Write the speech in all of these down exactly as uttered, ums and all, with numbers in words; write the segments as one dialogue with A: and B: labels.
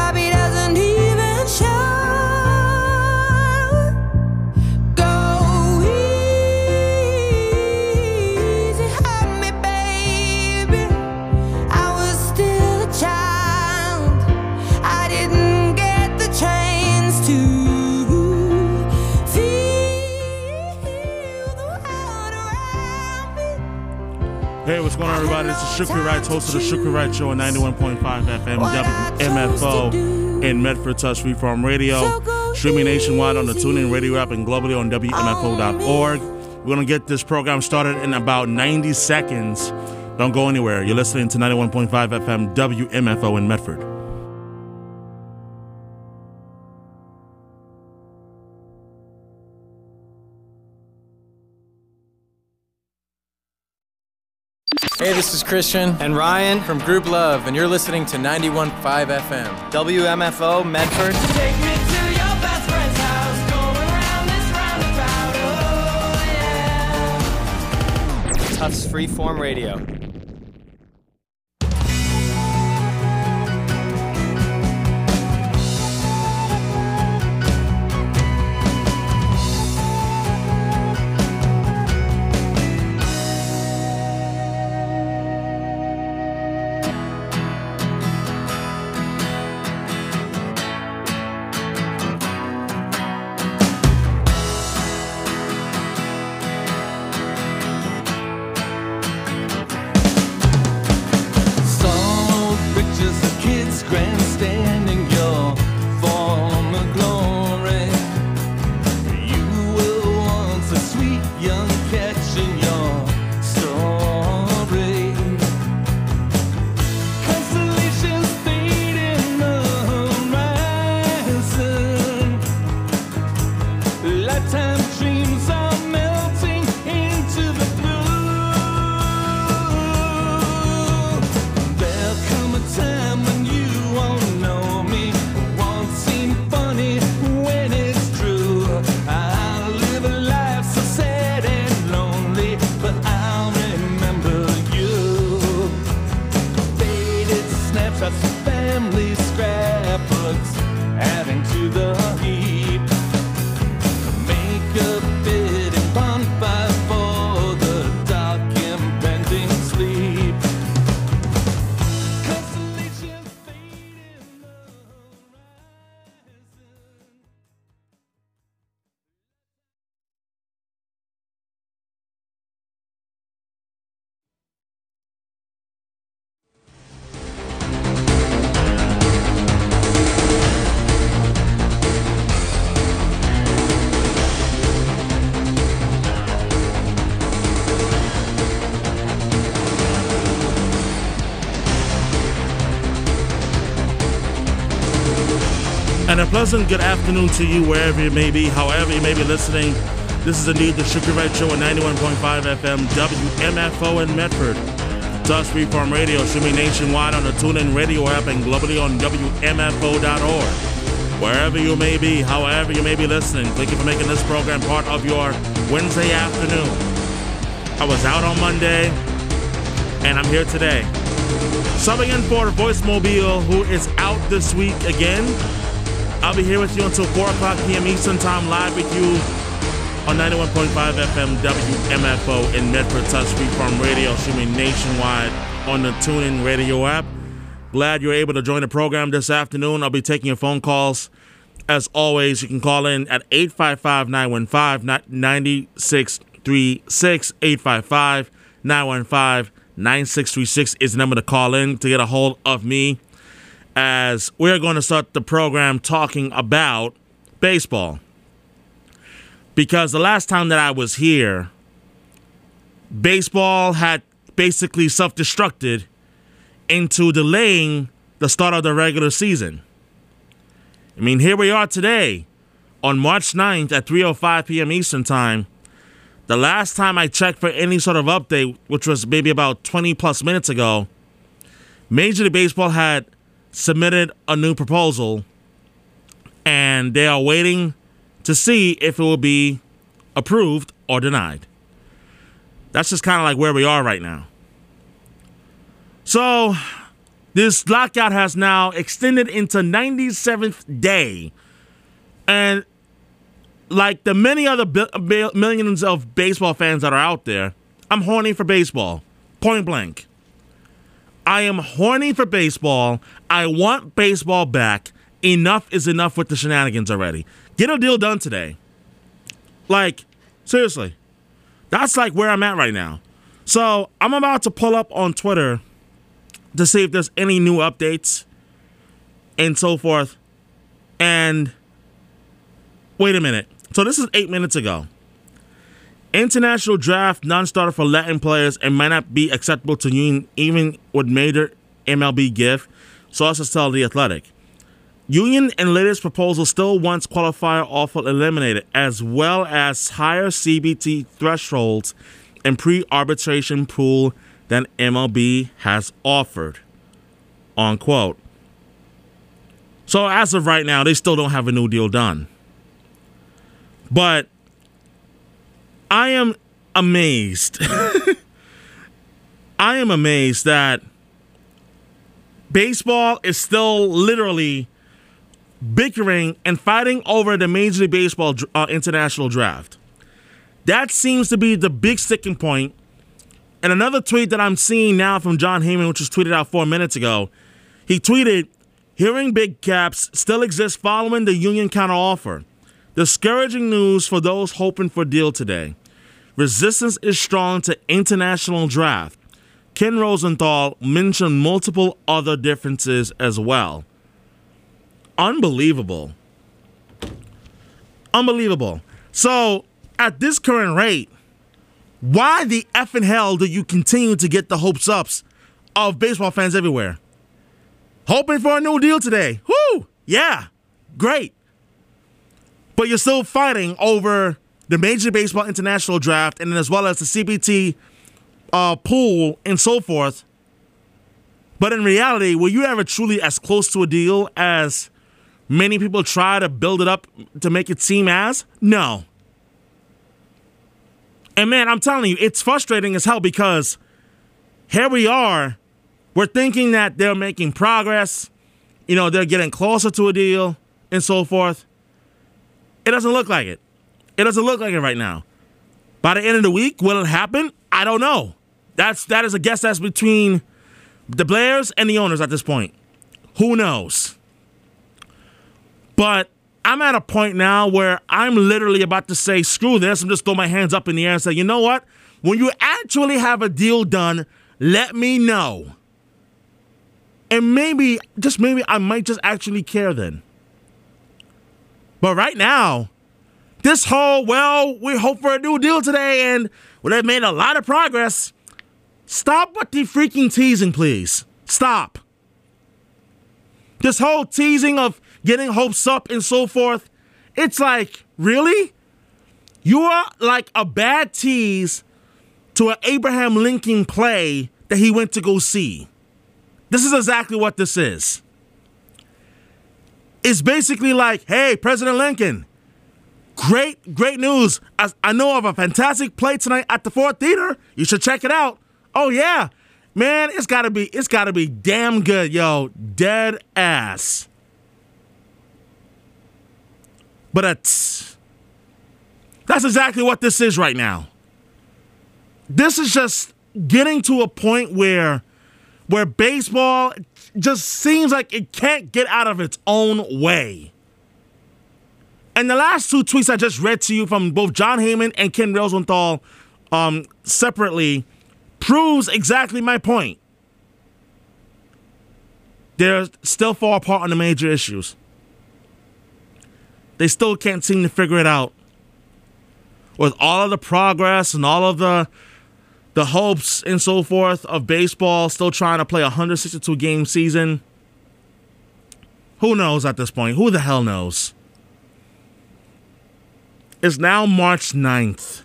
A: Bobby doesn't even show. Go easy on me, baby. I was still a child. I didn't get the chance to feel the world around me.
B: Hey, what's going on, everybody? This is Shukri Wright, host of the Shukri Wright Show on ninety-one point five F M W M F O in Medford, Touch Freeform Radio, streaming nationwide on the TuneIn Radio app and globally on W M F O dot org. We're going to get this program started in about ninety seconds. Don't go anywhere. You're listening to ninety-one point five F M W M F O in Medford.
C: Hey, this is Christian and Ryan from Group Love, and you're listening to ninety-one point five F M W M F O Medford.
A: Take me to your best friend's house, going round this roundabout, oh yeah.
C: Tufts Freeform Radio.
D: Grandstanding your former glory. You were once a sweet young catch in your story. Constellations fade in the horizon. Lifetime dreams are melting into the blue. There'll come a time when you won't know me, won't seem funny when it's true. I'll live a life so sad and lonely, but I'll remember you. Faded snapshots of family scrapbooks, adding to the heap. Make a fitting bonfire for the dark impending sleep. Constellations fade in the horizon.
B: And a pleasant good afternoon to you wherever you may be, however you may be listening. This is indeed the Shukri Wright Show on ninety-one point five F M W M F O in Medford. Touch Freeform Radio, streaming nationwide on the TuneIn Radio app and globally on W M F O dot org. Wherever you may be, however you may be listening, thank you for making this program part of your Wednesday afternoon. I was out on Monday, and I'm here today. Subbing in for Voice Mobile, who is out this week again. I'll be here with you until four o'clock p.m. Eastern Time, live with you on ninety-one point five F M W M F O in Medford, Touch Freeform Radio, streaming nationwide on the TuneIn Radio app. Glad you're able to join the program this afternoon. I'll be taking your phone calls. As always, you can call in at eight five five, nine one five, nine six three six. eight five five, nine one five, nine six three six is the number to call in to get a hold of me, as we're going to start the program talking about baseball. Because the last time that I was here, baseball had basically self-destructed into delaying the start of the regular season. I mean, here we are today on March ninth at three oh five p.m. Eastern Time. The last time I checked for any sort of update, which was maybe about twenty plus minutes ago, Major League Baseball had submitted a new proposal, and they are waiting to see if it will be approved or denied. That's just kind of like where we are right now. So, This lockout has now extended into ninety-seventh day. And like the many other bi- bi- millions of baseball fans that are out there, I'm horny for baseball. Point blank. I am horny for baseball. I want baseball back. Enough is enough with the shenanigans already. Get a deal done today. Like, seriously. That's like where I'm at right now. So I'm about to pull up on Twitter to see if there's any new updates and so forth. And wait a minute. So this is eight minutes ago. International draft non-starter for Latin players and might not be acceptable to union even with major M L B gift. Sources tell The Athletic. Union and latest proposal still wants qualifier offer eliminated, as well as higher C B T thresholds and pre-arbitration pool than M L B has offered. Unquote. So as of right now, they still don't have a new deal done. But I am amazed. I am amazed that baseball is still literally bickering and fighting over the Major League Baseball uh, international draft. That seems to be the big sticking point. And another tweet that I'm seeing now from John Heyman, which was tweeted out four minutes ago, he tweeted, hearing big caps still exist following the union counteroffer. Discouraging news for those hoping for deal today. Resistance is strong to international draft. Ken Rosenthal mentioned multiple other differences as well. Unbelievable. Unbelievable. So, at this current rate, why the effing hell do you continue to get the hopes ups of baseball fans everywhere? Hoping for a new deal today. Whoo! Yeah. Great. But you're still fighting over the Major League Baseball International Draft and as well as the C B T uh, pool and so forth. But in reality, were you ever truly as close to a deal as many people try to build it up to make it seem as? No. And man, I'm telling you, it's frustrating as hell because here we are, we're thinking that they're making progress, you know, they're getting closer to a deal and so forth. It doesn't look like it. It doesn't look like it right now. By the end of the week, will it happen? I don't know. That's that is a guess that's between the players and the owners at this point. Who knows? But I'm at a point now where I'm literally about to say, screw this, and just throw my hands up in the air and say, you know what? When you actually have a deal done, let me know. And maybe, just maybe, I might just actually care then. But right now, this whole, well, we hope for a new deal today, and well, they've made a lot of progress. Stop with the freaking teasing, please. Stop. This whole teasing of getting hopes up and so forth, it's like, really? You are like a bad tease to an Abraham Lincoln play that he went to go see. This is exactly what this is. It's basically like, hey, President Lincoln, great, great news. I, I know of a fantastic play tonight at the Ford Theater. You should check it out. Oh, yeah. Man, it's gotta be, it's gotta be damn good, yo. Dead ass. But it's, that's exactly what this is right now. This is just getting to a point where, where baseball just seems like it can't get out of its own way. And the last two tweets I just read to you from both John Heyman and Ken Rosenthal um, separately proves exactly my point. They're still far apart on the major issues. They still can't seem to figure it out. With all of the progress and all of the the hopes and so forth of baseball still trying to play a one hundred sixty-two game season, who knows at this point? Who the hell knows? It's now March ninth.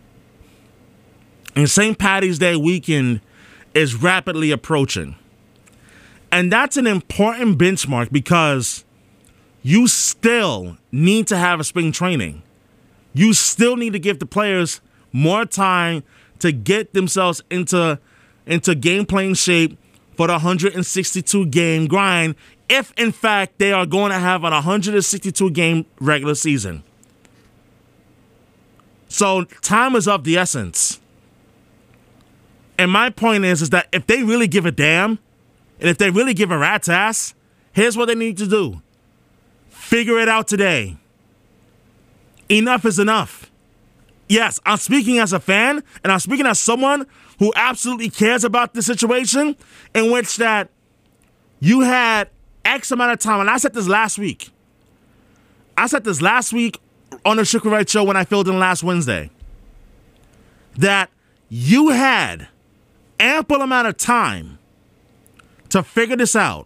B: And Saint Patty's Day weekend is rapidly approaching. And that's an important benchmark because you still need to have a spring training. You still need to give the players more time to get themselves into, into game playing shape for the one hundred sixty-two game grind if, in fact, they are going to have an one hundred sixty-two game regular season. So time is of the essence. And my point is, is that if they really give a damn, and if they really give a rat's ass, here's what they need to do. Figure it out today. Enough is enough. Yes, I'm speaking as a fan, and I'm speaking as someone who absolutely cares about the situation in which that you had X amount of time, and I said this last week. I said this last week on the Sugar Right Show when I filled in last Wednesday, that you had ample amount of time to figure this out.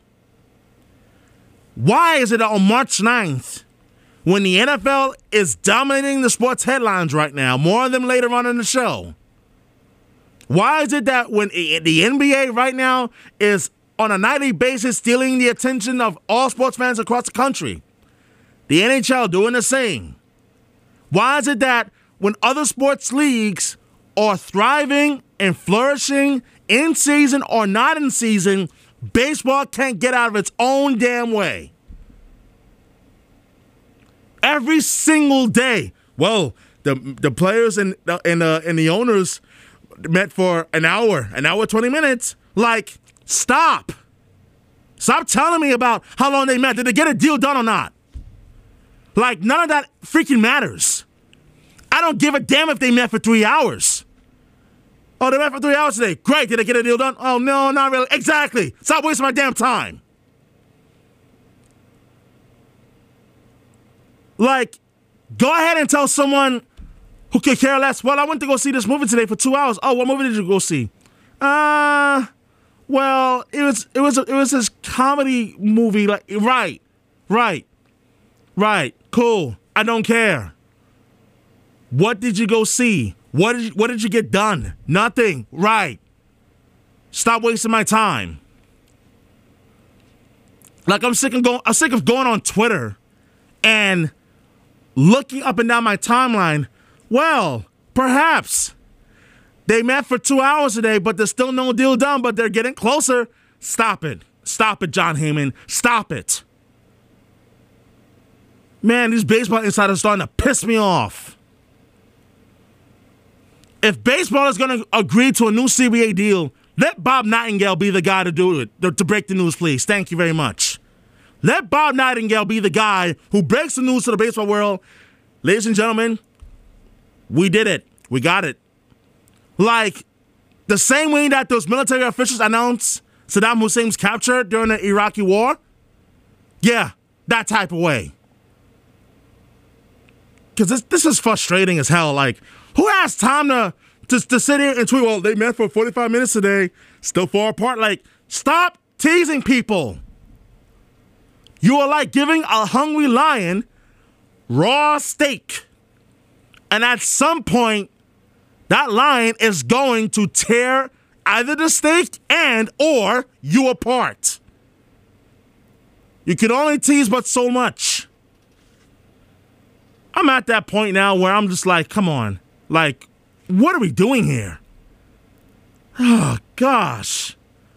B: Why is it on March ninth, when the N F L is dominating the sports headlines right now, more of them later on in the show, why is it that when the N B A right now is on a nightly basis stealing the attention of all sports fans across the country, the N H L doing the same? Why is it that when other sports leagues are thriving and flourishing in season or not in season, baseball can't get out of its own damn way? Every single day. Well, the the players and the, and, uh, and the owners met for an hour, an hour, twenty minutes. Like, stop. Stop telling me about how long they met. Did they get a deal done or not? Like, none of that freaking matters. I don't give a damn if they met for three hours. Oh, they met for three hours today. Great. Did they get a deal done? Oh, no, not really. Exactly. Stop wasting my damn time. Like, go ahead and tell someone who could care less, well, I went to go see this movie today for two hours. Oh, what movie did you go see? Uh, well, it was it was it was this comedy movie. Like, right, right, right. Cool. I don't care. What did you go see? What did you, what did you get done? Nothing. Right. Stop wasting my time. Like, I'm sick of going. I'm sick of going on Twitter and looking up and down my timeline. Well, perhaps they met for two hours today, but there's still no deal done, but they're getting closer. Stop it. Stop it, John Heyman. Stop it. Man, these baseball insiders are starting to piss me off. If baseball is going to agree to a new C B A deal, let Bob Nightingale be the guy to do it, to, to break the news, please. Thank you very much. Let Bob Nightingale be the guy who breaks the news to the baseball world. Ladies and gentlemen, we did it. We got it. Like, the same way that those military officials announced Saddam Hussein's capture during the Iraqi war. Yeah, that type of way. Because this, this is frustrating as hell. Like, who has time to, to, to sit here and tweet, well, they met for forty-five minutes today, still far apart? Like, stop teasing people. You are like giving a hungry lion raw steak. And at some point, that lion is going to tear either the steak and or you apart. You can only tease but so much. I'm at that point now where I'm just like, come on. Like, what are we doing here? Oh, gosh.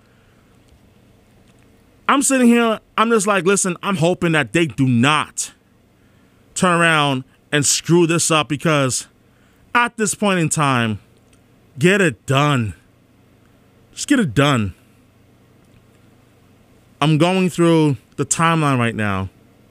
B: I'm sitting here, I'm just like, listen, I'm hoping that they do not turn around and screw this up, because at this point in time, get it done. Just get it done. I'm going through the timeline right now.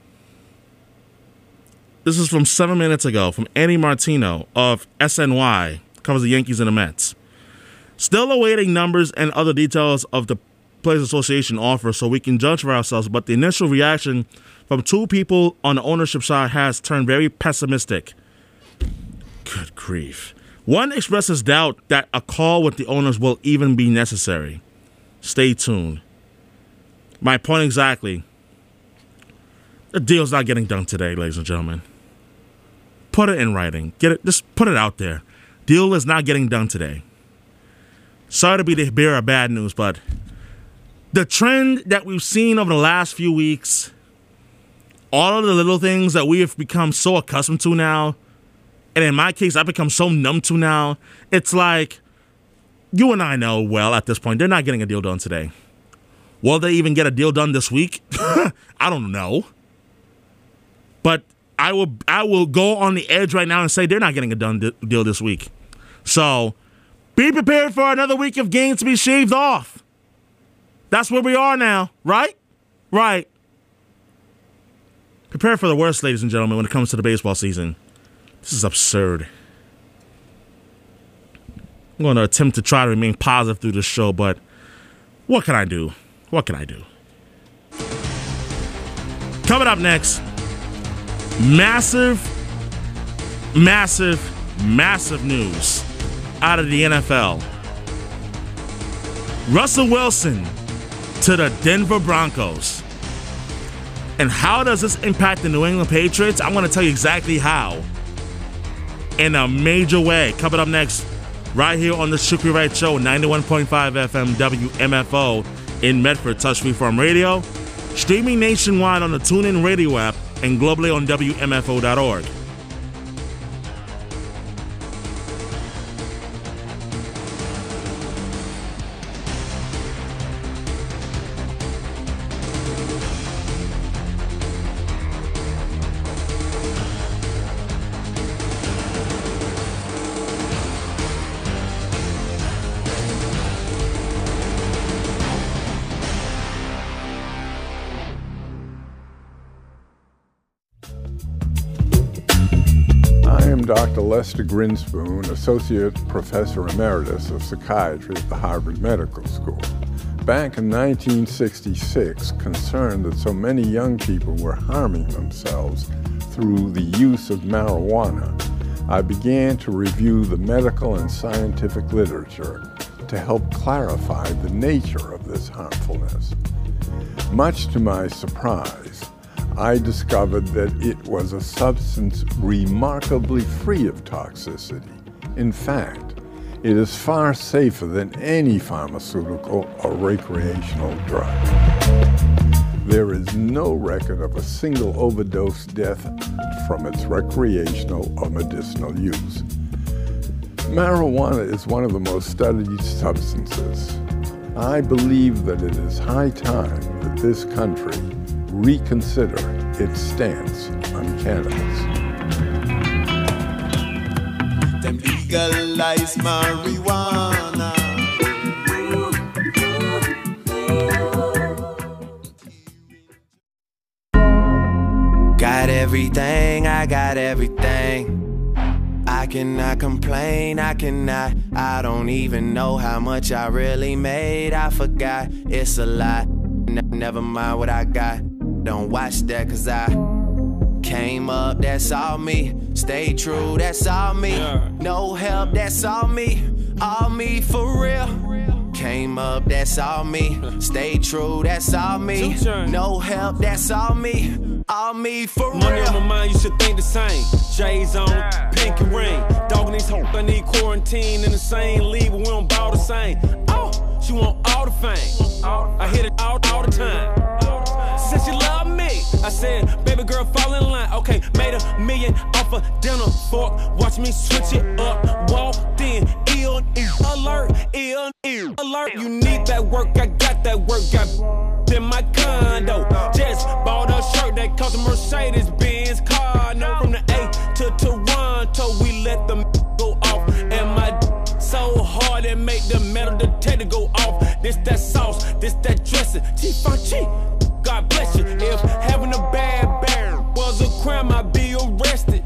B: This is from seven minutes ago from Andy Martino of S N Y, covers the Yankees and the Mets. Still awaiting numbers and other details of the Players Association offer so we can judge for ourselves, but the initial reaction from two people on the ownership side has turned very pessimistic. Good grief. One expresses doubt that a call with the owners will even be necessary. Stay tuned. My point exactly. The deal's not getting done today, ladies and gentlemen. Put it in writing. Get it. Just put it out there. Deal is not getting done today. Sorry to be the bearer of bad news, but the trend that we've seen over the last few weeks, all of the little things that we have become so accustomed to now, and in my case, I've become so numb to now, it's like, you and I know well at this point, they're not getting a deal done today. Will they even get a deal done this week? I don't know. But I will I will go on the edge right now and say they're not getting a done di- deal this week. So be prepared for another week of games to be shaved off. That's where we are now, right? Right. Prepare for the worst, ladies and gentlemen, when it comes to the baseball season. This is absurd. I'm going to attempt to try to remain positive through this show, but what can I do? What can I do? Coming up next, massive, massive, massive news out of the N F L. Russell Wilson to the Denver Broncos. And how does this impact the New England Patriots? I'm going to tell you exactly how. In a major way. Coming up next, right here on the Shukri Wright Show, ninety-one point five F M W M F O in Medford, Touch Freeform Radio. Streaming nationwide on the TuneIn Radio app and globally on W M F O dot org.
E: Doctor Lester Grinspoon, Associate Professor Emeritus of Psychiatry at the Harvard Medical School. Back in nineteen sixty-six, concerned that so many young people were harming themselves through the use of marijuana, I began to review the medical and scientific literature to help clarify the nature of this harmfulness. Much to my surprise, I discovered that it was a substance remarkably free of toxicity. In fact, it is far safer than any pharmaceutical or recreational drug. There is no record of a single overdose death from its recreational or medicinal use. Marijuana is one of the most studied substances. I believe that it is high time that this country reconsider its stance on cannabis.
F: Them legalize marijuana. Got everything, I got everything. I cannot complain, I cannot. I don't even know how much I really made. I forgot, it's a lot. Ne- never mind what I got. Don't watch that, cause I came up, that's all me. Stay true, that's all me. No help, that's all me. All me for real. Came up, that's all me. Stay true, that's all me. No help, that's all me. All me for real.
G: Money on my mind, you should think the same. J's on, pink and ring. Dogging these hoes, I need quarantine in the same league, but we don't bow the same. Oh, she want all the fame. I hit it all, all the time. Said she love me. I said, baby girl, fall in line. Okay, made a million off a dinner fork. Watch me switch it up. Walked in, ill, ill alert, ill, ill alert. You need that work, I got that work. Got in my condo. Just bought a shirt that cost a Mercedes Benz car. No, from the A to Toronto, we let them go off. And my so hard it make the metal detector go off. This that sauce, this that dressing. T-F-G. God bless you. If having a bad bear was a crime, I'd be arrested.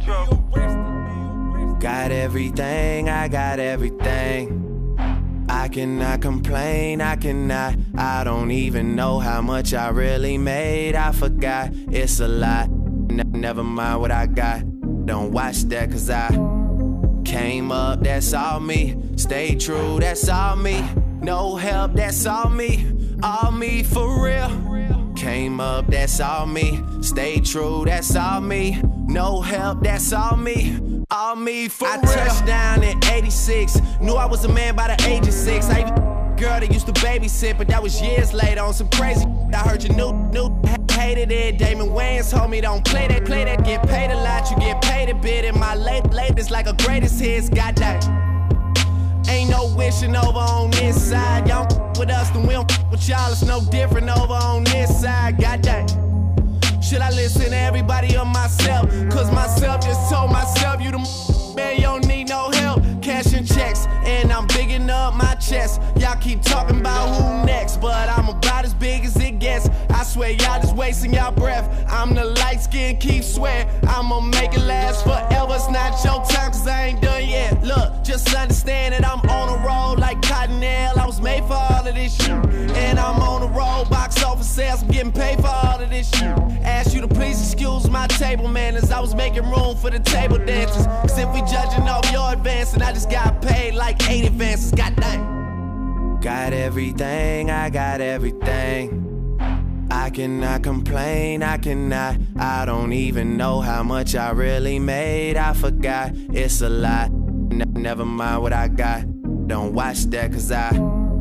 F: Got everything, I got everything. I cannot complain, I cannot. I don't even know how much I really made. I forgot, it's a lot. Ne- never mind what I got. Don't watch that, cause I came up, that's all me. Stay true, that's all me. No help, that's all me. All me for real. Came up, that's all me. Stay true, that's all me. No help, that's all me. All me for I real. I touched down in eighty-six. Knew I was a man by the age of six. I even girl that used to babysit, but that was years later on some crazy. I heard you knew, knew, hated it. Damon Wayans told me don't play that, play that. Get paid a lot, you get paid a bit. And my late, late is like a greatest hits. Goddamn. Ain't ain't no wishing over on this side. Y'all don't with us, then we don't with y'all. It's no different over on this side. Goddamn. Should I listen to everybody or myself? Cause myself just told myself, you the man, you don't need no help. Cashing checks, and I'm bigging up my chest. Y'all keep talking about who next, but I'm about as big as it gets. I swear y'all just wasting y'all breath. I'm the light skin, keep swear I'ma make it last forever. It's not your time, cause I ain't done yet. Look, just understand that I'm on a roll like Cottonelle. I was made for all of this shit, and I'm on a roll. Box office sales, I'm getting paid for all of this shit. Ask you to please excuse my table manners. I was making room for the table dancers. Cause if we judging off your advance, and I just got paid like eight advances. Goddamn. Got everything, I got everything. I cannot complain, I cannot. I don't even know how much I really made. I forgot, it's a lot. Ne- never mind what I got. Don't watch that, cause I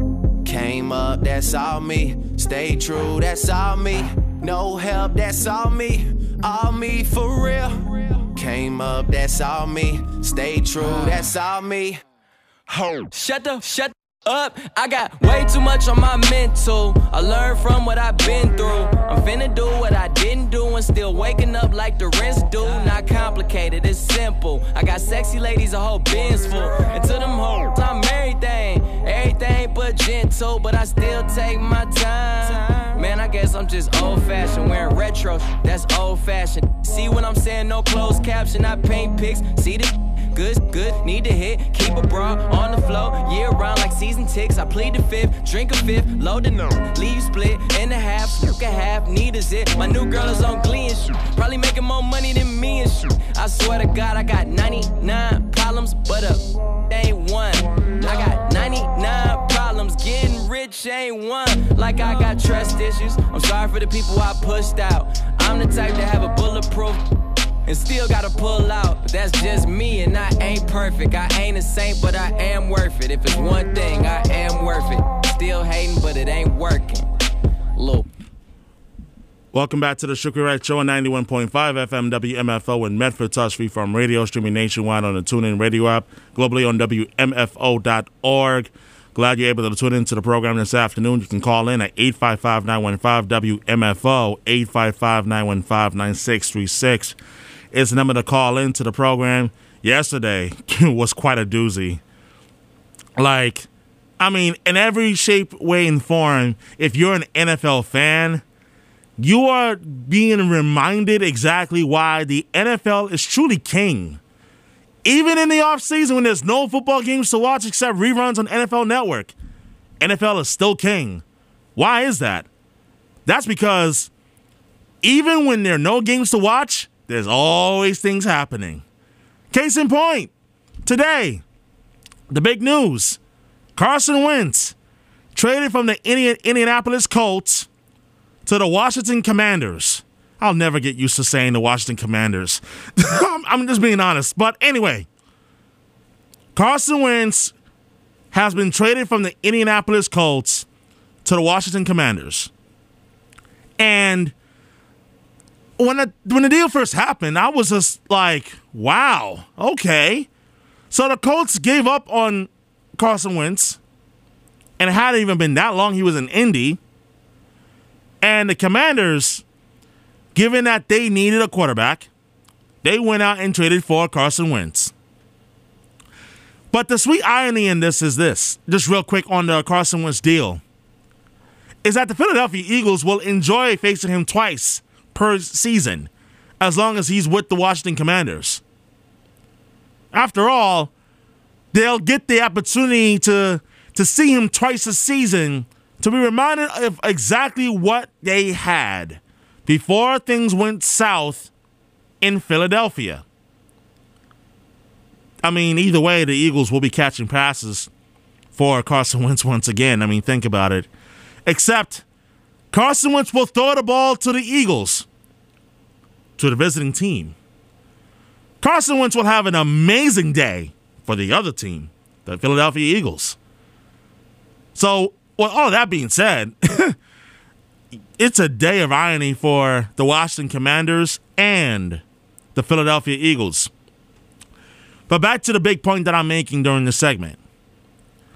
F: came up, that's all me. Stay true, that's all me. No help, that's all me. All me for real. Came up, that's all me. Stay true, that's all me. Ho.
H: Shut the, shut up. I got way too much on my mental. I learned from what I've been through. I'm finna do what I didn't do and still waking up like the rest do. Not complicated, it's simple. I got sexy ladies, a whole bin's full. And to them hoes, I'm everything. Everything but gentle, but I still take my time. Man, I guess I'm just old-fashioned. Wearing retro, that's old-fashioned. See what I'm saying? No closed caption, I paint pics. See the good, good, need to hit. Keep a bra on the floor, year round like season ticks. I plead the fifth, drink a fifth, load the no. Leave split in the half, smoke a half, need a zip. My new girl is on Glee and shit. Probably making more money than me and shit. I swear to God, I got ninety-nine problems, but a ain't one. I got ninety-nine problems, getting rich ain't one. Like I got trust issues. I'm sorry for the people I pushed out. I'm the type to have a bulletproof and still gotta pull out, but that's just me, and I ain't perfect. I ain't a saint, but I am worth it. If it's one thing, I am worth it. Still hating, but it ain't working. Look.
B: Welcome back to the Sugar Right Show on ninety-one point five F M W M F O in Medford, Touch Free from radio, streaming nationwide on the TuneIn Radio app, globally on W M F O dot org. Glad you're able to tune into the program this afternoon. You can call in at eight five five, nine one five, W M F O, eight five five, nine one five, nine six three six. Is the number to call into the program. Yesterday was quite a doozy. Like, I mean, in every shape, way, and form, if you're an N F L fan, you are being reminded exactly why the N F L is truly king. Even in the offseason when there's no football games to watch except reruns on N F L Network, N F L is still king. Why is that? That's because even when there are no games to watch, there's always things happening. Case in point, today, the big news, Carson Wentz traded from the Indianapolis Colts to the Washington Commanders. I'll never get used to saying the Washington Commanders. I'm just being honest. But anyway, Carson Wentz has been traded from the Indianapolis Colts to the Washington Commanders. And When the, when the deal first happened, I was just like, wow, okay. So the Colts gave up on Carson Wentz, and it hadn't even been that long he was in Indy. And the Commanders, given that they needed a quarterback, they went out and traded for Carson Wentz. But the sweet irony in this is this, just real quick on the Carson Wentz deal, is that the Philadelphia Eagles will enjoy facing him twice per season, as long as he's with the Washington Commanders. After all, they'll get the opportunity to, to see him twice a season, to be reminded of exactly what they had before things went south in Philadelphia. I mean, either way, the Eagles will be catching passes for Carson Wentz once again. I mean, think about it. Except Carson Wentz will throw the ball to the Eagles, to the visiting team. Carson Wentz will have an amazing day for the other team, the Philadelphia Eagles. So, well, all that being said, it's a day of irony for the Washington Commanders and the Philadelphia Eagles. But back to the big point that I'm making during this segment.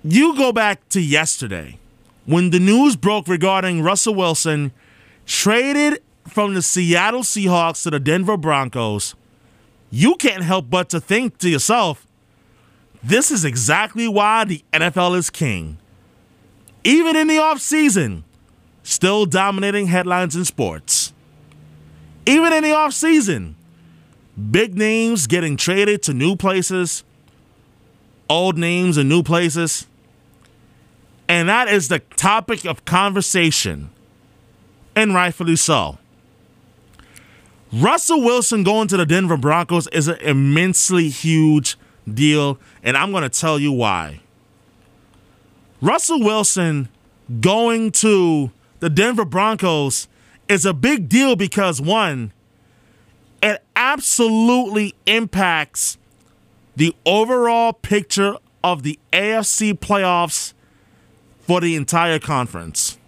B: You go back to yesterday when the news broke regarding Russell Wilson traded from the Seattle Seahawks to the Denver Broncos. You can't help but to think to yourself, this is exactly why the N F L is king. Even in the offseason, still dominating headlines in sports. Even in the offseason, big names getting traded to new places, old names in new places. And that is the topic of conversation, and rightfully so. Russell Wilson going to the Denver Broncos is an immensely huge deal, and I'm going to tell you why. Russell Wilson going to the Denver Broncos is a big deal because, one, it absolutely impacts the overall picture of the A F C playoffs for the entire conference.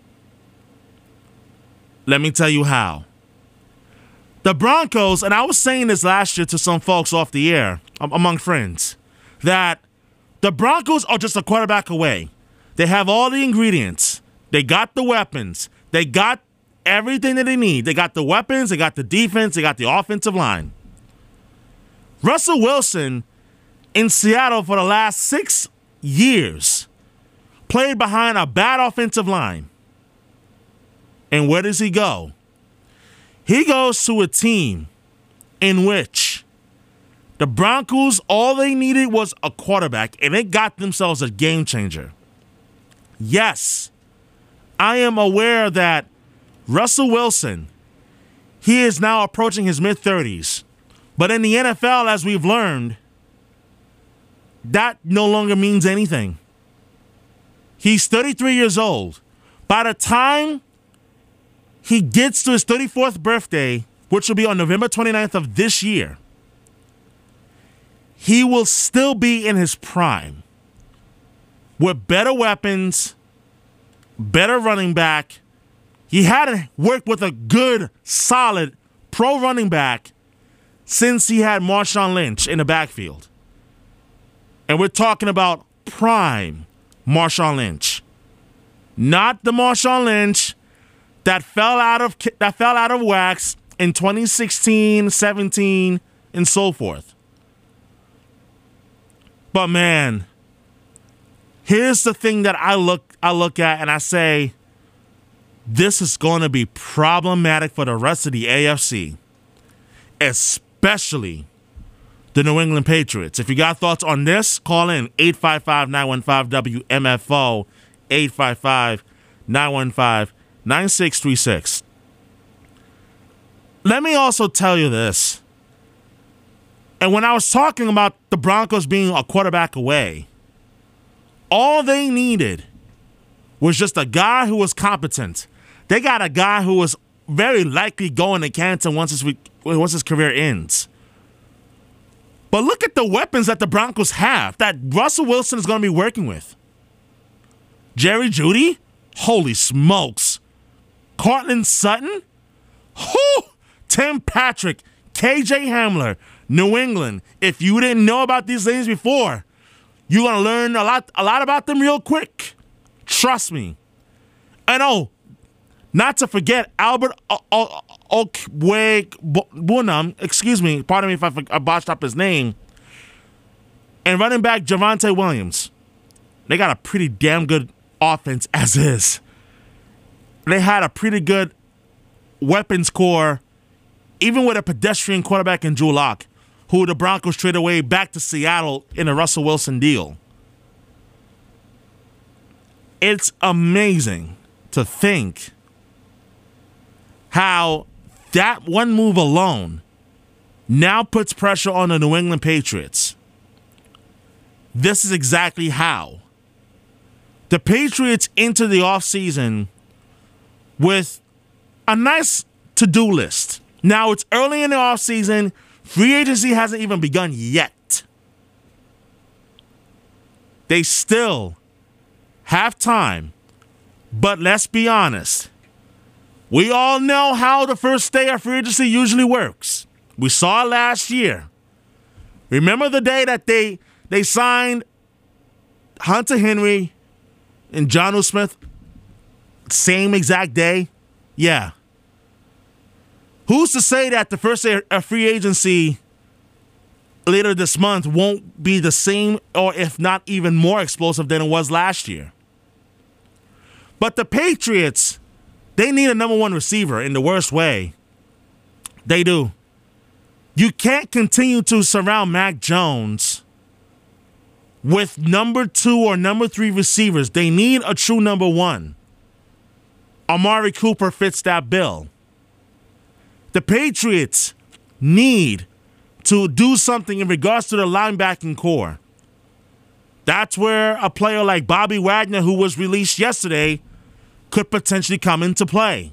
B: Let me tell you how. The Broncos, and I was saying this last year to some folks off the air, among friends, that the Broncos are just a quarterback away. They have all the ingredients. They got the weapons. They got everything that they need. They got the weapons. They got the defense. They got the offensive line. Russell Wilson in Seattle for the last six years played behind a bad offensive line. And where does he go? He goes to a team in which the Broncos, all they needed was a quarterback, and they got themselves a game changer. Yes, I am aware that Russell Wilson, he is now approaching his mid-thirties. But in the N F L, as we've learned, that no longer means anything. He's thirty-three years old. By the time he gets to his thirty-fourth birthday, which will be on November twenty-ninth of this year, he will still be in his prime with better weapons, better running back. He hadn't worked with a good, solid pro running back since he had Marshawn Lynch in the backfield. And we're talking about prime Marshawn Lynch. Not the Marshawn Lynch that fell out of that fell out of wax in twenty sixteen, seventeen, and so forth. But man, here's the thing that I look I look at and I say, this is going to be problematic for the rest of the A F C, especially the New England Patriots. If you got thoughts on this, call in eight five five, nine one five, W M F O, eight five five, nine one five, nine six three six. Let me also tell you this. And when I was talking about the Broncos being a quarterback away, all they needed was just a guy who was competent. They got a guy who was very likely going to Canton once his, once his career ends. But look at the weapons that the Broncos have that Russell Wilson is going to be working with. Jerry Jeudy? Holy smokes. Cortland Sutton? Whew! Tim Patrick, K J Hamler, New England. If you didn't know about these things before, you're going to learn a lot, a lot about them real quick. Trust me. And oh, not to forget Albert Okwuegbunam, excuse me, pardon me if I botched up his name, and running back Javonte Williams. They got a pretty damn good offense as is. They had a pretty good weapons core, even with a pedestrian quarterback in Drew Lock, who the Broncos traded away back to Seattle in a Russell Wilson deal. It's amazing to think how that one move alone now puts pressure on the New England Patriots. This is exactly how. The Patriots enter the offseason with a nice to-do list. Now, it's early in the offseason. Free agency hasn't even begun yet. They still have time. But let's be honest. We all know how the first day of free agency usually works. We saw it last year. Remember the day that they they signed Hunter Henry and Jonnu Smith, same exact day? Yeah. Who's to say that the first day of free agency later this month won't be the same or if not even more explosive than it was last year? But the Patriots, they need a number one receiver in the worst way. They do. You can't continue to surround Mac Jones with number two or number three receivers. They need a true number one. Amari Cooper fits that bill. The Patriots need to do something in regards to the linebacking core. That's where a player like Bobby Wagner, who was released yesterday, could potentially come into play.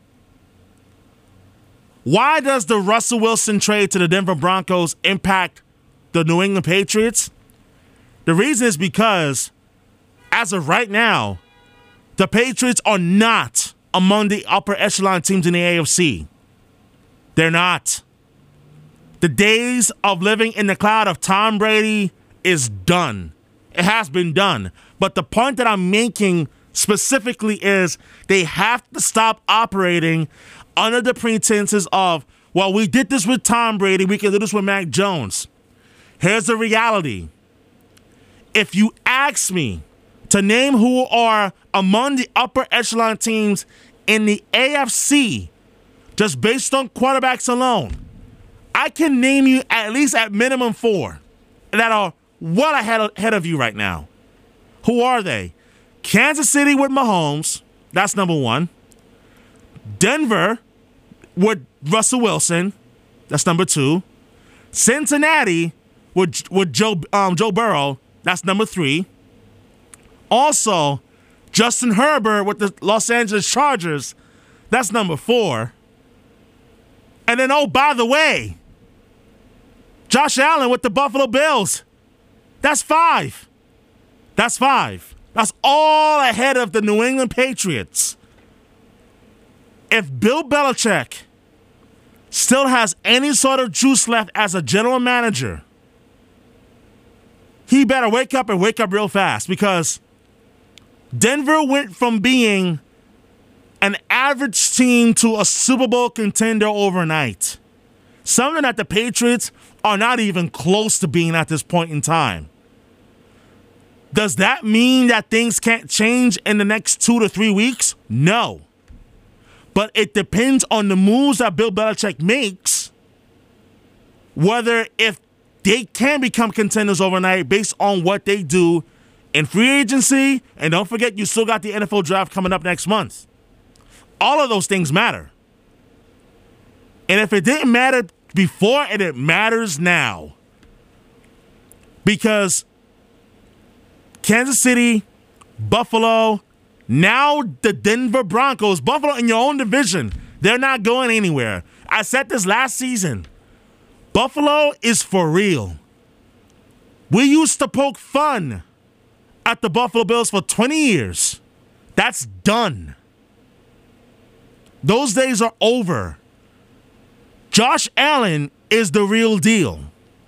B: Why does the Russell Wilson trade to the Denver Broncos impact the New England Patriots? The reason is because, as of right now, the Patriots are not among the upper echelon teams in the A F C. They're not. The days of living in the cloud of Tom Brady is done. It has been done. But the point that I'm making specifically is they have to stop operating under the pretenses of, well, we did this with Tom Brady, we can do this with Mac Jones. Here's the reality. If you ask me to name who are among the upper echelon teams in the A F C, just based on quarterbacks alone, I can name you at least at minimum four that are well ahead of, ahead of you right now. Who are they? Kansas City with Mahomes, that's number one. Denver with Russell Wilson, that's number two. Cincinnati with, with Joe, um, Joe Burrow, that's number three. Also, Justin Herbert with the Los Angeles Chargers, that's number four. And then, oh, by the way, Josh Allen with the Buffalo Bills, that's five. That's five. That's all ahead of the New England Patriots. If Bill Belichick still has any sort of juice left as a general manager, he better wake up and wake up real fast, because Denver went from being an average team to a Super Bowl contender overnight. Something that the Patriots are not even close to being at this point in time. Does that mean that things can't change in the next two to three weeks? No. But it depends on the moves that Bill Belichick makes, whether if they can become contenders overnight based on what they do in free agency. And don't forget, you still got the N F L draft coming up next month. All of those things matter. And if it didn't matter before, and it matters now. Because Kansas City, Buffalo, now the Denver Broncos, Buffalo in your own division, they're not going anywhere. I said this last season. Buffalo is for real. We used to poke fun at the Buffalo Bills for twenty years. That's done. Those days are over. Josh Allen is the real deal.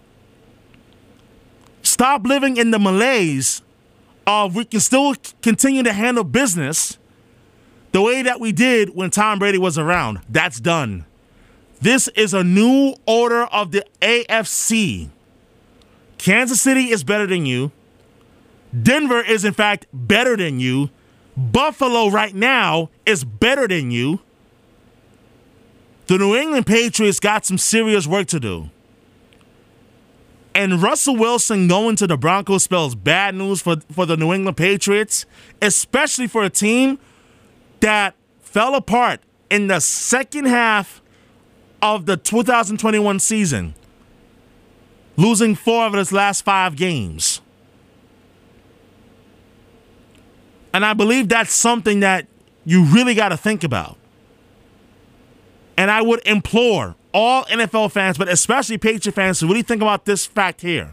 B: Stop living in the malaise of we can still continue to handle business the way that we did when Tom Brady was around. That's done. This is a new order of the A F C. Kansas City is better than you. Denver is, in fact, better than you. Buffalo right now is better than you. The New England Patriots got some serious work to do. And Russell Wilson going to the Broncos spells bad news for, for the New England Patriots, especially for a team that fell apart in the second half of the two thousand twenty-one season, losing four of its last five games. And I believe that's something that you really got to think about. And I would implore all N F L fans, but especially Patriot fans, to really think about this fact here.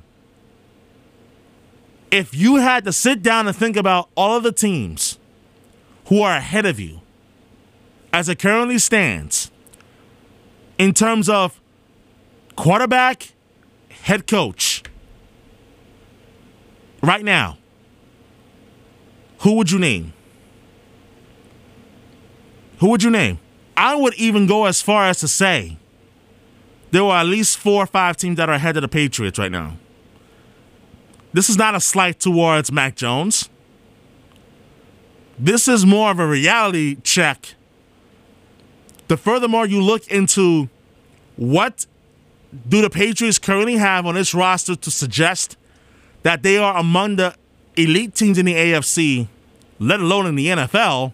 B: If you had to sit down and think about all of the teams who are ahead of you, as it currently stands, in terms of quarterback, head coach, right now, who would you name? Who would you name? I would even go as far as to say there were at least four or five teams that are ahead of the Patriots right now. This is not a slight towards Mac Jones. This is more of a reality check. The furthermore you look into what do the Patriots currently have on this roster to suggest that they are among the elite teams in the A F C, let alone in the N F L,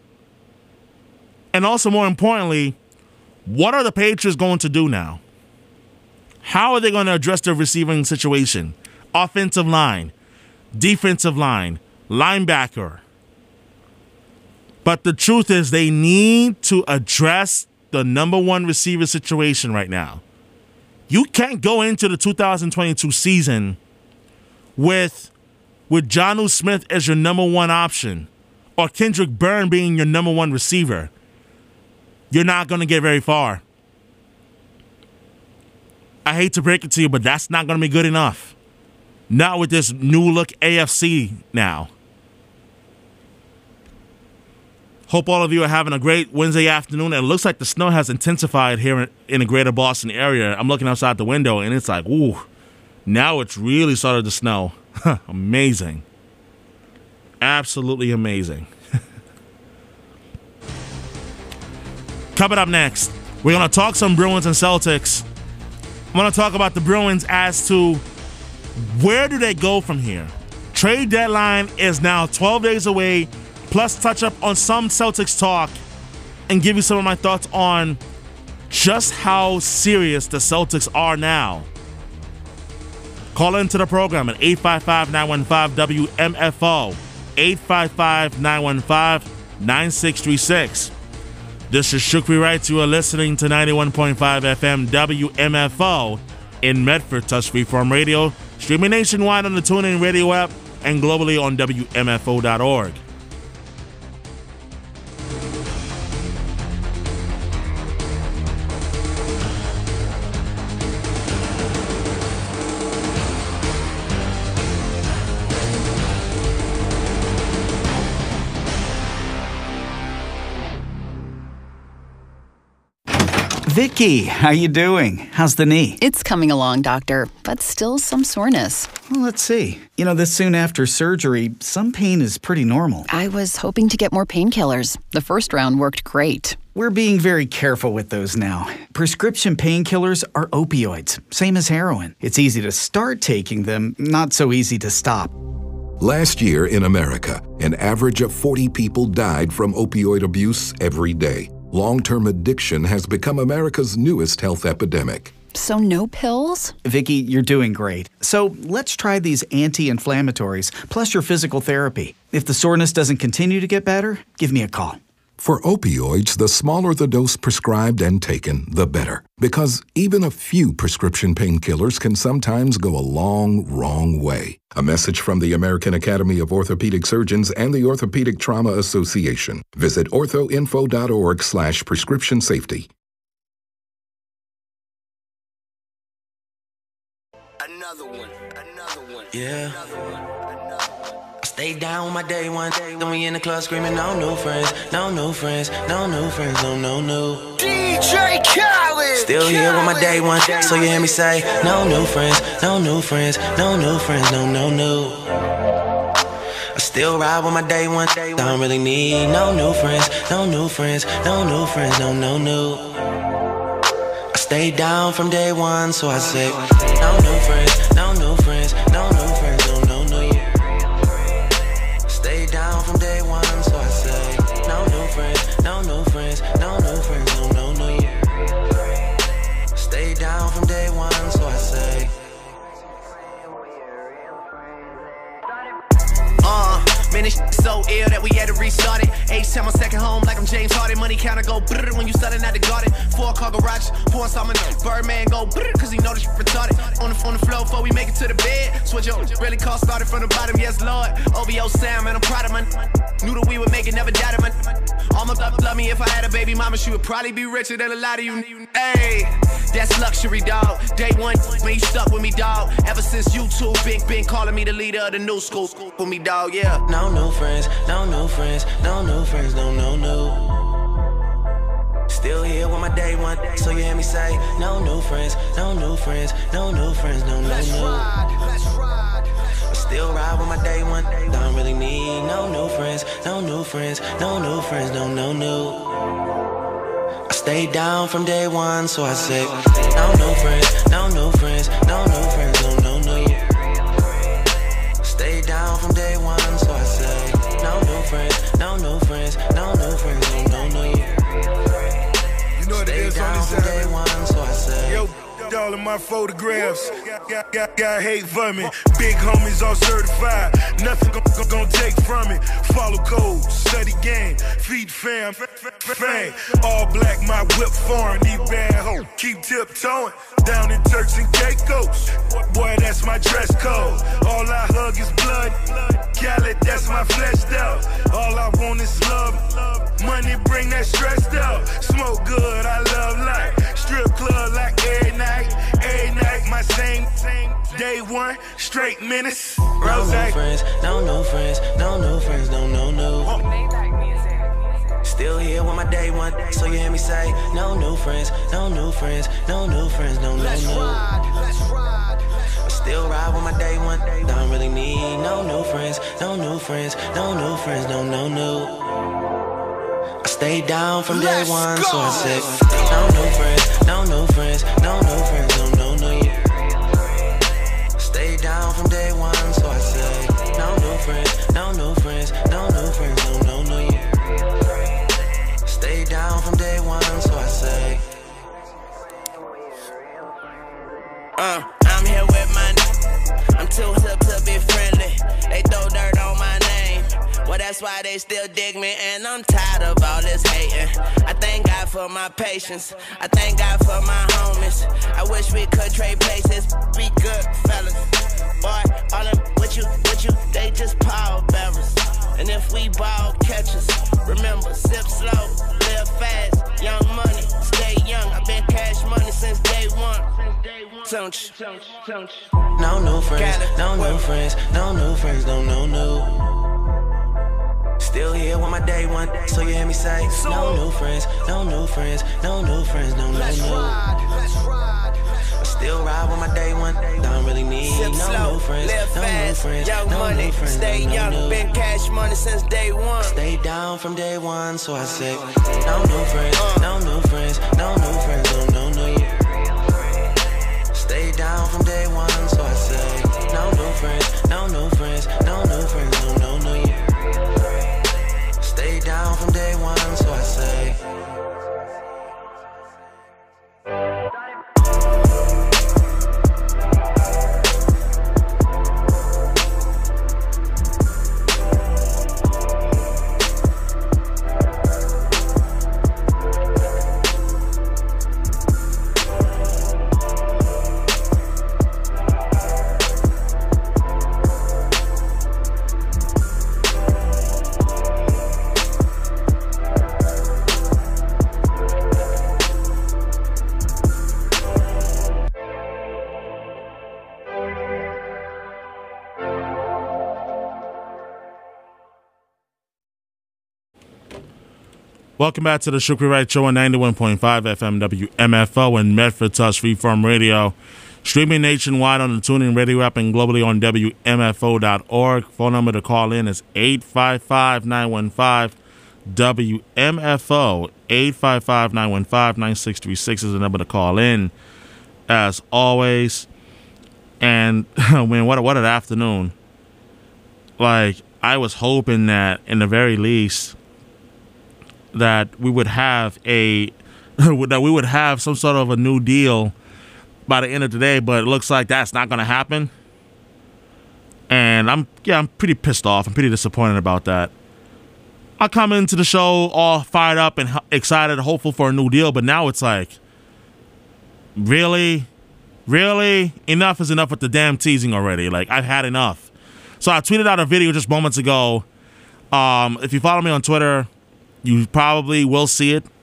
B: and also more importantly, what are the Patriots going to do now? How are they going to address their receiving situation? Offensive line, defensive line, linebacker. But the truth is they need to address the number one receiver situation right now. You can't go into the two thousand twenty-two season with, with Jonnu Smith as your number one option or Kendrick Byrne being your number one receiver. You're not going to get very far. I hate to break it to you, but that's not going to be good enough. Not with this new look A F C now. Hope all of you are having a great Wednesday afternoon. And it looks like the snow has intensified here in, in the greater Boston area. I'm looking outside the window, and it's like, ooh, now it's really started to snow. Amazing. Absolutely amazing. Coming up next, we're going to talk some Bruins and Celtics. I'm going to talk about the Bruins as to where do they go from here. Trade deadline is now twelve days away, plus touch up on some Celtics talk and give you some of my thoughts on just how serious the Celtics are now. Call into the program at eight five five, nine one five, W M F O, eight five five, nine one five, nine six three six. This is Shukri Wright. You are listening to ninety-one point five F M W M F O in Medford, Touch Freeform Radio, streaming nationwide on the TuneIn Radio app and globally on W M F O dot org.
I: Vicky, how you doing? How's the knee?
J: It's coming along, doctor, but still some soreness.
I: Well, let's see. You know, this soon after surgery, some pain is pretty normal.
J: I was hoping to get more painkillers. The first round worked great.
I: We're being very careful with those now. Prescription painkillers are opioids, same as heroin. It's easy to start taking them, not so easy to stop.
K: Last year in America, an average of forty people died from opioid abuse every day. Long-term addiction has become America's newest health epidemic.
J: So no pills?
I: Vicky, you're doing great. So let's try these anti-inflammatories, plus your physical therapy. If the soreness doesn't continue to get better, give me a call.
K: For opioids, the smaller the dose prescribed and taken, the better. Because even a few prescription painkillers can sometimes go a long, wrong way. A message from the American Academy of Orthopedic Surgeons and the Orthopedic Trauma Association. Visit orthoinfo dot org slash prescription safety.
F: Another one, another one, yeah. I stay down with my day one. Then we in the club screaming, no new friends, no new friends, no new friends, no, no, no. D J Khaled! Still here with my day one, so you hear me say, no new friends, no new friends, no new friends, no, no, no. I still ride with my day one, don't really need no new friends, no new friends, no new friends, no, no, no. I stay down from day one, so I say, no new friends, no new friends, no new friends, no, no, no. Stay down from day one, so I say, no new friends, no new friends, no new friends, no, no, no. Stay down from day one, so I say. Uh, man, this shit so ill that we had to restart it. H-time on second home like I'm James Harden. Money counter go brrr when you starting out the garden. Four car garage, pouring something up. Birdman go brrr cause he know this shit retarded. On the, on the floor before we make it to the bed. Switch up, really call started from the bottom, yes lord. O V O Sam, man, I'm proud of my. Knew that we would make it, never doubted my. All my love, love me. If I had a baby mama, she would probably be richer than a lot of you. Hey, that's luxury, dog. Day one, man, you stuck with me, dog. Ever since you two, been, been calling me the leader of the new school. School for me, dog, yeah. No new friends, no new friends, no new friends, no, no, no. Still here with my day one, so you hear me say, no new friends, no new friends, no new friends, no, no, no. Let's ride, let's ride. I still ride with my day one, don't really need no new friends, no new friends, no new friends, no, no, no. I stayed down from day one, so I say, no new friends, no new friends, no new friends, no, no, no. Stay down from day one, so I say, no new friends, no new friends, no new friends, no, no, no.
L: You know what it is on this
F: day one, so I say.
L: Yo, all of my photographs got, got, got, got hate for me. Big homies all certified. Nothing gon' gon' gon' take from it. Follow code, study game, feed fam, fam. All black, my whip foreign. These bad hoes keep tiptoeing down in Turks and Caicos. Boy, that's my dress code. All I hug is blood. Khaled, that's my flesh out. All I want is love. Money bring that stress out. Smoke good, I love life. Strip club like every night, every night. My same, same day one, straight minutes.
F: No new friends, no new friends, no new friends, no, no, no. Still here with my day one, so you hear me say, no new friends, no new friends, no new friends, no, no, no. Let's ride, let's ride. I still ride with my day one, don't really need no new friends, no new friends, no new friends, no, no, no. I stayed down from day one, so I said, no new friends, no new friends, no new friends, no, no, no. Stay down from day one, so I say, no new friends, no new friends, no new friends, no, no, no. Stay down from day one, so I say. Uh, I'm here with my n- I'm too hip to be friendly. They throw dirt on my name. Well, that's why they still dig me, and I'm tired of all this hating. I thank God for my patience. I thank God for my homies. I wish we could trade places. Be good, fellas. Boy, all them with you, with you, they just power bearers. And if we ball catchers, remember, sip slow, live fast, young money, stay young. I've been cash money since day one. Don't you? No new friends, no new friends, no new friends, no, no, no. Still here with my day one, so you hear me say, no new friends, no new friends, no new friends, no, no, no. I still ride with my day one, don't really need no slow, new friends, live no fast, new friends, young no money, new friends, stay no, young, no, no. Been cash money since day one. Stay down from day one, so I say, no new friends, no new friends, no new friends, no, no, no. Stay down from day one, so I say, no new friends, no new friends, no new friends, no, no, no. Stay down from day one, so I say.
B: Welcome back to the Shukri Wright Show on ninety-one point five F M W M F O and Medford Touch Freeform Radio. Streaming nationwide on the TuneIn Radio app and globally on W M F O dot org. Phone number to call in is eight five five, nine one five, W M F O. eight five five, nine one five, nine six three six is the number to call in, as always. And, man, what, what an afternoon. Like, I was hoping that, in the very least, that we would have a that we would have some sort of a new deal by the end of the day, but it looks like that's not going to happen. And I'm yeah, I'm pretty pissed off. I'm pretty disappointed about that. I come into the show all fired up and excited, hopeful for a new deal, but now it's like, really, really, enough is enough with the damn teasing already. Like, I've had enough. So I tweeted out a video just moments ago. Um, if you follow me on Twitter, You probably will see it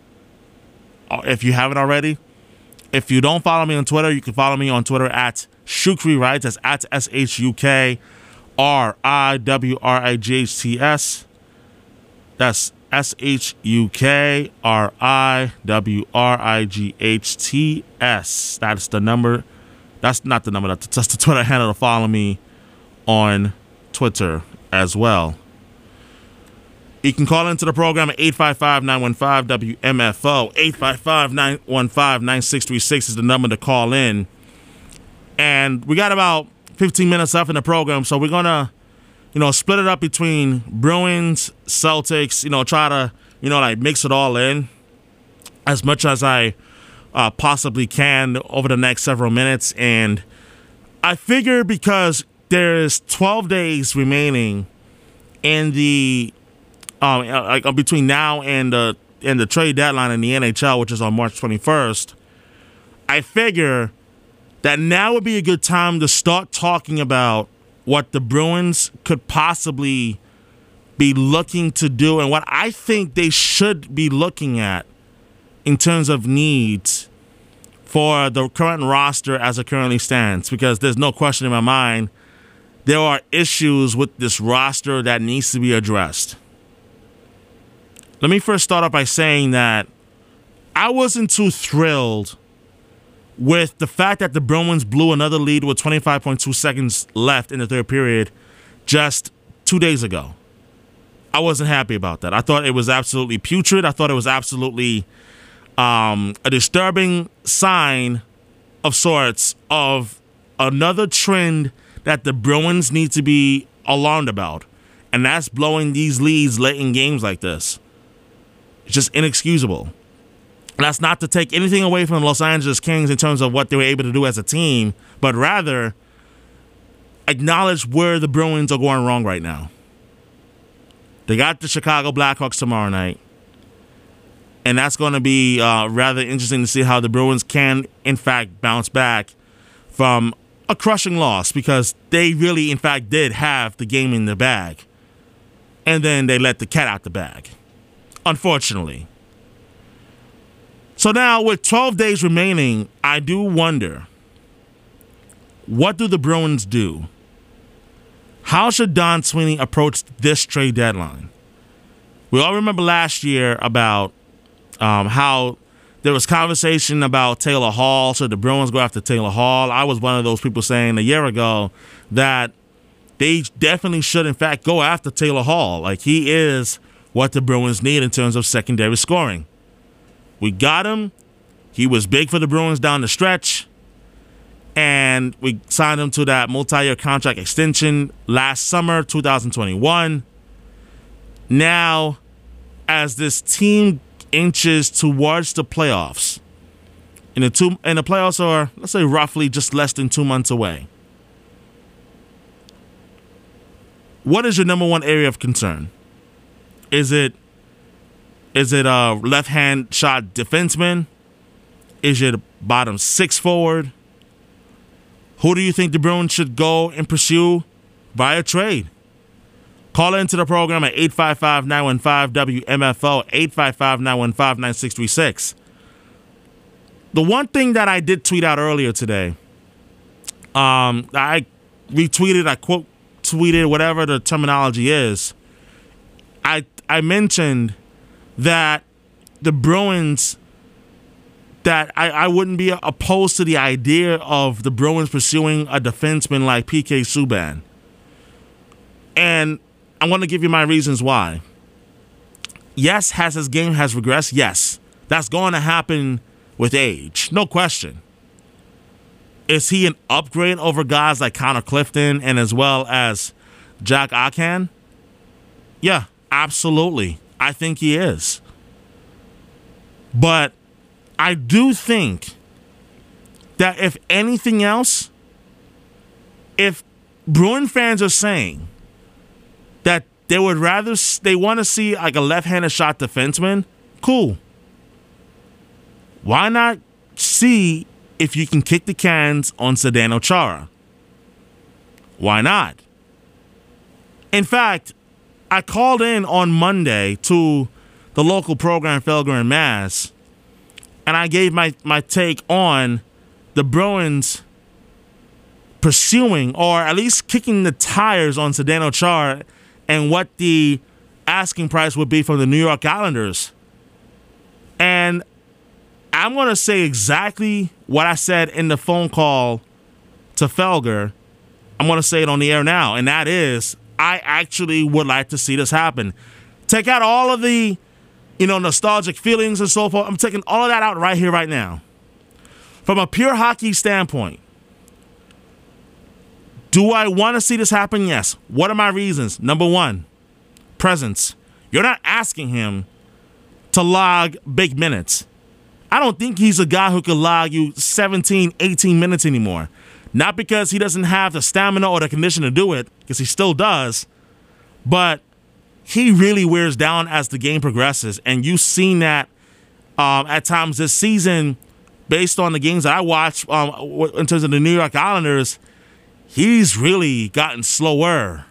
B: if you haven't already. If you don't follow me on Twitter, you can follow me on Twitter at Shukri Wrights. That's at S H U K R I W R I G H T S. That's S H U K R I W R I G H T S. That's the number. That's not the number. That's the Twitter handle to follow me on Twitter as well. You can call into the program at eight five five, nine one five, W M F O. eight five five, nine one five, nine six three six is the number to call in. And we got about fifteen minutes left in the program, so we're going to, you know, split it up between Bruins, Celtics, you know, try to, you know, like mix it all in as much as I uh, possibly can over the next several minutes. And I figure because there's twelve days remaining in the Um, like uh, between now and the and the trade deadline in the N H L, which is on March twenty-first, I figure that now would be a good time to start talking about what the Bruins could possibly be looking to do and what I think they should be looking at in terms of needs for the current roster as it currently stands. Because there's no question in my mind, there are issues with this roster that needs to be addressed. Let me first start off by saying that I wasn't too thrilled with the fact that the Bruins blew another lead with twenty-five point two seconds left in the third period just two days ago. I wasn't happy about that. I thought it was absolutely putrid. I thought it was absolutely um, a disturbing sign of sorts of another trend that the Bruins need to be alarmed about, and that's blowing these leads late in games like this. It's just inexcusable. And that's not to take anything away from the Los Angeles Kings in terms of what they were able to do as a team, but rather acknowledge where the Bruins are going wrong right now. They got the Chicago Blackhawks tomorrow night, and that's going to be uh, rather interesting to see how the Bruins can, in fact, bounce back from a crushing loss, because they really, in fact, did have the game in the bag, and then they let the cat out the bag. Unfortunately. So now, with twelve days remaining, I do wonder, what do the Bruins do? How should Don Sweeney approach this trade deadline? We all remember last year about um, how there was conversation about Taylor Hall. Should the Bruins go after Taylor Hall? I was one of those people saying a year ago that they definitely should, in fact, go after Taylor Hall. Like, he is what the Bruins need in terms of secondary scoring. We got him. He was big for the Bruins down the stretch. And we signed him to that multi-year contract extension last summer, two thousand twenty-one. Now, as this team inches towards the playoffs, and the, two, and the playoffs are, let's say, roughly just less than two months away, what is your number one area of concern? Is it is it a left-hand shot defenseman? Is it a bottom six forward? Who do you think the Bruins should go and pursue via trade? Call into the program at eight five five, nine one five, W M F O, eight five five, nine one five, nine six three six. The one thing that I did tweet out earlier today, um, I retweeted, I quote tweeted, whatever the terminology is, I I mentioned that the Bruins, that I, I wouldn't be opposed to the idea of the Bruins pursuing a defenseman like P K Subban. And I'm going to give you my reasons why. Yes, has his game has regressed? Yes. That's going to happen with age. No question. Is he an upgrade over guys like Connor Clifton and as well as Jack Akan? Yeah, absolutely. I think he is. But I do think that if anything else, if Bruin fans are saying that they would rather, they want to see like a left-handed shot defenseman, cool. Why not see if you can kick the cans on Zdeno Chara? Why not? In fact, I called in on Monday to the local program Felger and Mass, and I gave my, my take on the Bruins pursuing or at least kicking the tires on Zdeno Chara and what the asking price would be from the New York Islanders. And I'm going to say exactly what I said in the phone call to Felger. I'm going to say it on the air now, and that is I actually would like to see this happen. Take out all of the, you know, nostalgic feelings and so forth. I'm taking all of that out right here, right now. From a pure hockey standpoint, do I want to see this happen? Yes. What are my reasons? Number one, presence. You're not asking him to log big minutes. I don't think he's a guy who could log you seventeen, eighteen minutes anymore. Not because he doesn't have the stamina or the condition to do it, because he still does, but he really wears down as the game progresses. And you've seen that um, at times this season, based on the games that I watched um, in terms of the New York Islanders, he's really gotten slower.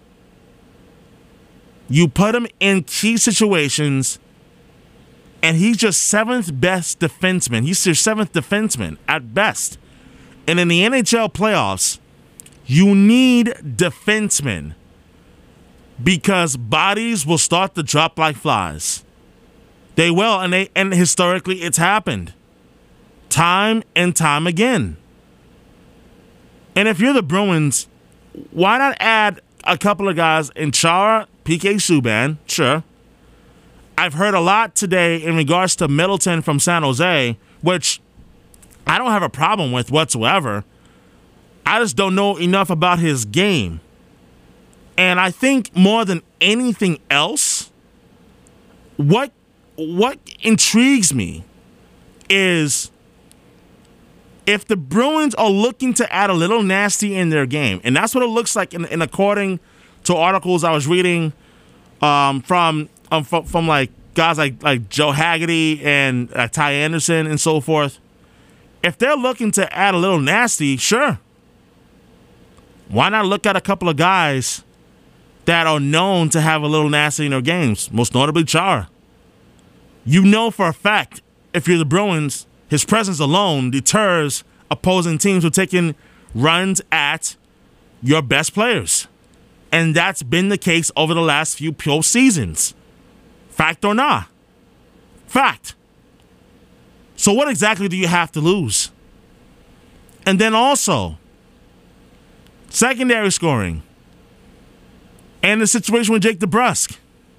B: You put him in key situations, and he's just seventh best defenseman. He's your seventh defenseman at best. And in the N H L playoffs, you need defensemen because bodies will start to drop like flies. They will, and they and historically it's happened. Time and time again. And if you're the Bruins, why not add a couple of guys in Chara, P K Subban? Sure. I've heard a lot today in regards to Middleton from San Jose, which I don't have a problem with whatsoever. I just don't know enough about his game. And I think more than anything else, what what intrigues me is if the Bruins are looking to add a little nasty in their game, and that's what it looks like in, in according to articles I was reading um, from, um, from from like guys like like Joe Haggerty and uh, Ty Anderson and so forth. If they're looking to add a little nasty, sure. Why not look at a couple of guys that are known to have a little nasty in their games, most notably Chara? You know for a fact, if you're the Bruins, his presence alone deters opposing teams from taking runs at your best players. And that's been the case over the last few postseasons. Fact or not? Fact. So what exactly do you have to lose? And then also, secondary scoring. And the situation with Jake DeBrusk.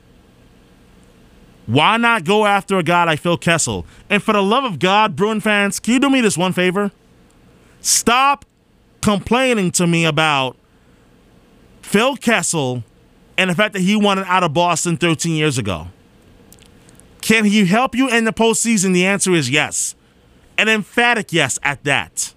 B: Why not go after a guy like Phil Kessel? And for the love of God, Bruin fans, can you do me this one favor? Stop complaining to me about Phil Kessel and the fact that he wanted out of Boston thirteen years ago. Can he help you in the postseason? The answer is yes. An emphatic yes at that.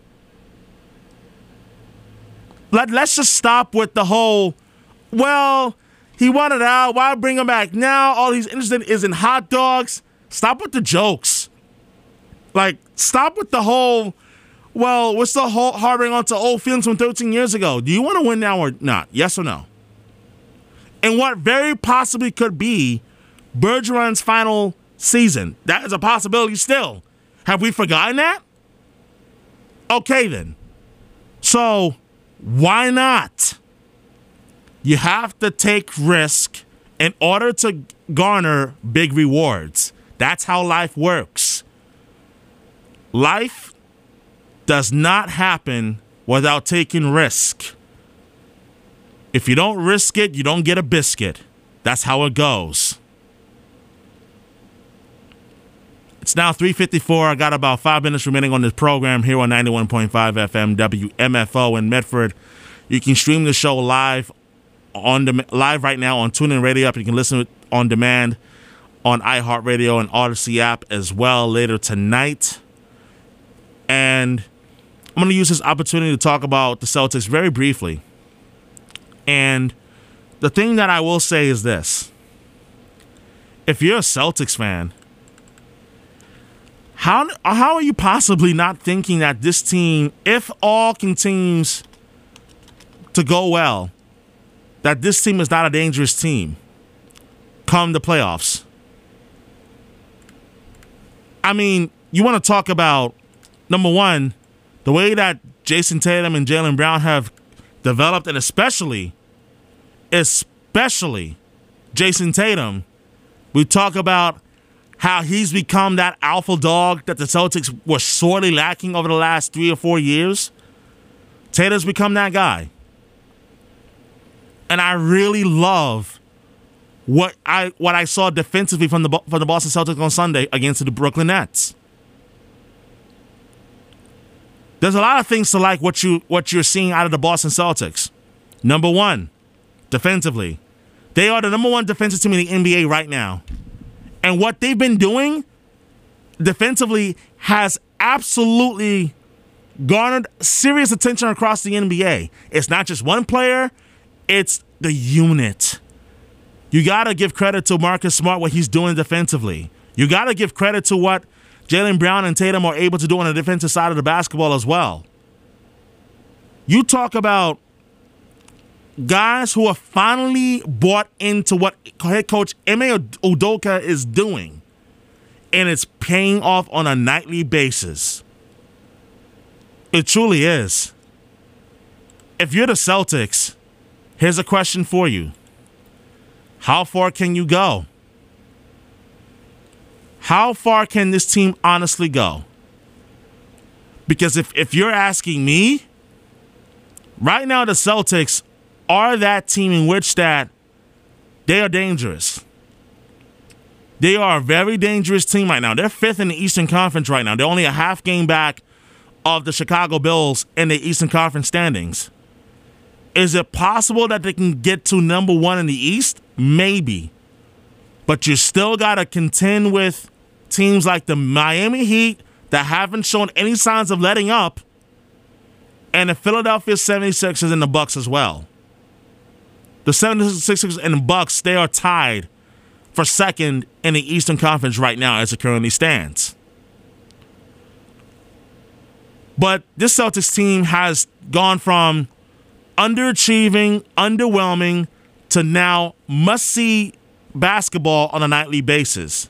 B: Let, let's just stop with the whole, well, he wanted out. Why bring him back now? All he's interested in is in hot dogs. Stop with the jokes. Like, stop with the whole, well, we're still harboring onto old feelings from thirteen years ago. Do you want to win now or not? Yes or no? And what very possibly could be Bergeron's final season. That is a possibility still. Have we forgotten that? Okay, then. So, why not? You have to take risk in order to garner big rewards. That's how life works. Life does not happen without taking risk. If you don't risk it, you don't get a biscuit. That's how it goes. It's now three fifty-four. I got about five minutes remaining on this program here on ninety-one point five F M W M F O in Medford. You can stream the show live on the live right now on TuneIn Radio app. You can listen on demand on iHeartRadio and Odyssey app as well later tonight. And I'm going to use this opportunity to talk about the Celtics very briefly. And the thing that I will say is this. If you're a Celtics fan, how how are you possibly not thinking that this team, if all continues to go well, that this team is not a dangerous team come the playoffs? I mean, you want to talk about, number one, the way that Jason Tatum and Jaylen Brown have developed, and especially, especially Jason Tatum. We talk about how he's become that alpha dog that the Celtics were sorely lacking over the last three or four years. Tatum's become that guy. And I really love what I what I saw defensively from the from the Boston Celtics on Sunday against the Brooklyn Nets. There's a lot of things to like what you what you're seeing out of the Boston Celtics. Number one, defensively. They are the number one defensive team in the N B A right now. And what they've been doing defensively has absolutely garnered serious attention across the N B A. It's not just one player, it's the unit. You got to give credit to Marcus Smart, what he's doing defensively. You got to give credit to what Jaylen Brown and Tatum are able to do on the defensive side of the basketball as well. You talk about guys who have finally bought into what head coach Ime Udoka is doing, and it's paying off on a nightly basis. It truly is. If you're the Celtics, here's a question for you. How far can you go? How far can this team honestly go? Because if, if you're asking me, right now the Celtics are that team in which that they are dangerous. They are a very dangerous team right now. They're fifth in the Eastern Conference right now. They're only a half game back of the Chicago Bulls in the Eastern Conference standings. Is it possible that they can get to number one in the East? Maybe. But you still got to contend with teams like the Miami Heat that haven't shown any signs of letting up, and the Philadelphia seventy-sixers and the Bucks as well. The seventy-sixers and the Bucks, they are tied for second in the Eastern Conference right now as it currently stands. But this Celtics team has gone from underachieving, underwhelming, to now must-see basketball on a nightly basis.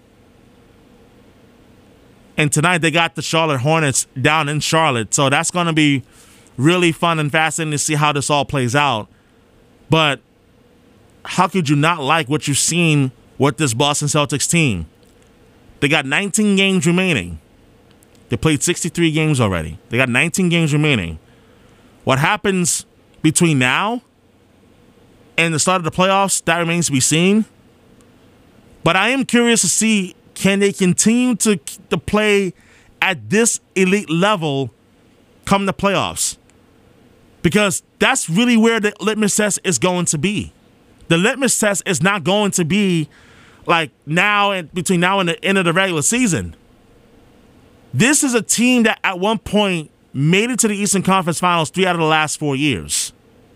B: And tonight they got the Charlotte Hornets down in Charlotte, so that's going to be really fun and fascinating to see how this all plays out. But how could you not like what you've seen with this Boston Celtics team? They got nineteen games remaining. They played sixty-three games already. They got nineteen games remaining. What happens between now and the start of the playoffs, that remains to be seen. But I am curious to see, can they continue to, to play at this elite level come the playoffs? Because that's really where the litmus test is going to be. The litmus test is not going to be like now and between now and the end of the regular season. This is a team that at one point made it to the Eastern Conference Finals three out of the last four years.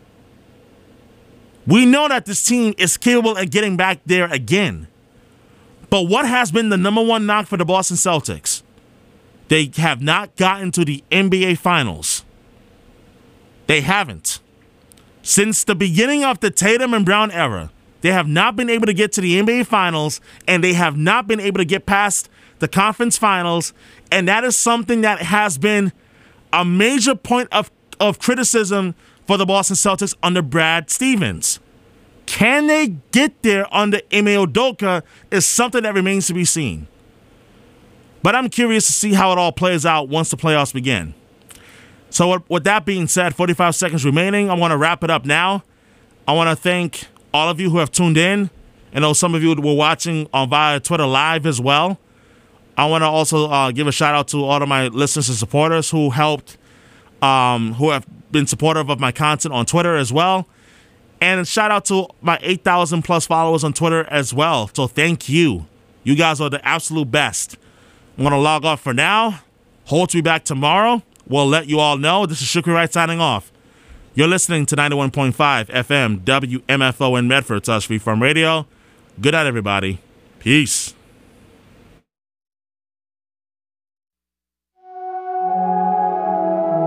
B: We know that this team is capable of getting back there again. But what has been the number one knock for the Boston Celtics? They have not gotten to the N B A Finals. They haven't. Since the beginning of the Tatum and Brown era, they have not been able to get to the N B A Finals, and they have not been able to get past the conference finals, and that is something that has been a major point of, of criticism for the Boston Celtics under Brad Stevens. Can they get there under Ime Udoka is something that remains to be seen. But I'm curious to see how it all plays out once the playoffs begin. So with that being said, forty-five seconds remaining. I want to wrap it up now. I want to thank all of you who have tuned in. I know some of you were watching on via Twitter Live as well. I want to also uh, give a shout out to all of my listeners and supporters who helped, um, who have been supportive of my content on Twitter as well. And a shout out to my eight thousand plus followers on Twitter as well. So thank you. You guys are the absolute best. I'm going to log off for now. Hope to be back tomorrow. We'll let you all know. This is Shukri Wright signing off. You're listening to ninety-one point five F M W M F O in Medford, Touch Free From Radio. Good night, everybody. Peace.